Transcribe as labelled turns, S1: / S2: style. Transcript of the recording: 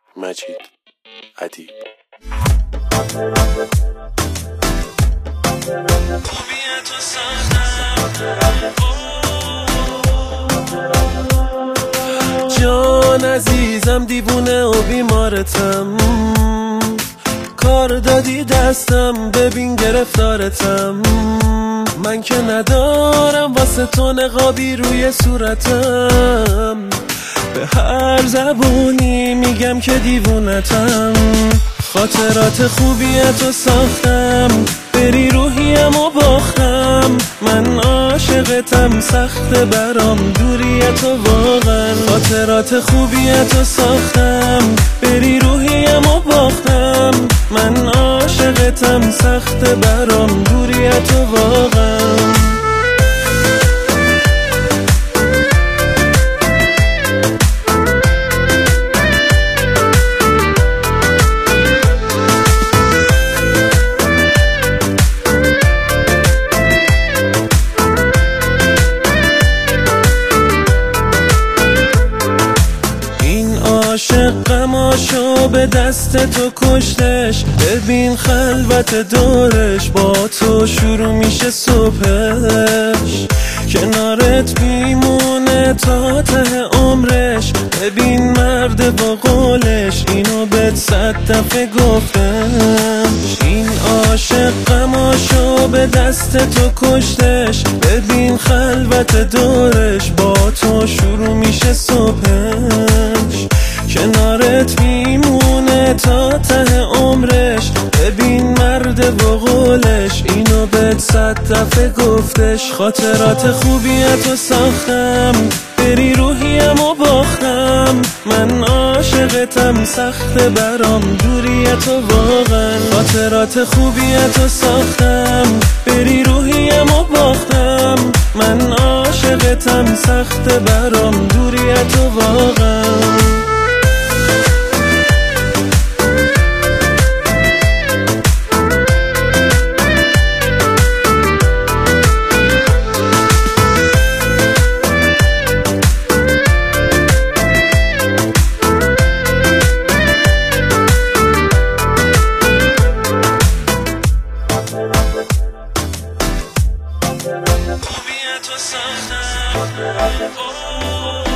S1: مجید ادیب. جان عزیزم دیوونه و بیمارتم، کار دادی دستم ببین گرفتارتم. من که ندارم واسه تو نقابی روی صورتم، به هر زبونی میگم که دیوونتم. خاطرات خوبیتو ساختم، بری روحیم و باختم. من عاشقتم، سخت برام دوریتو واقعا. خاطرات خوبیتو ساختم، بری روحیم و باختم. من عاشقتم، سخت برام دوریتو واقعا. عاشق غماشو به دست تو کشتش، ببین خلوت دورش با تو شروع میشه صبحش. کنارت میمونه تا ته عمرش، ببین مرد با قولش اینو بهت 100 دفعه گفتش. این عاشق غماشو به دست تو کشتش، ببین خلوت دورش با تو شروع میشه صبحش. کنارت میمونه تا ته عمرش، ببین مرد و قولش اینو بهت 100 دفعه گفتش. خاطرات خوبیتو ساختم، بری روحیم و باختم. من عاشقتم، سخت برام دوریتو واقعا. خاطرات خوبیتو ساختم، بری روحیم و باختم. من عاشقتم، سخت برام دوریتو واقعا. خوبیتو ساختم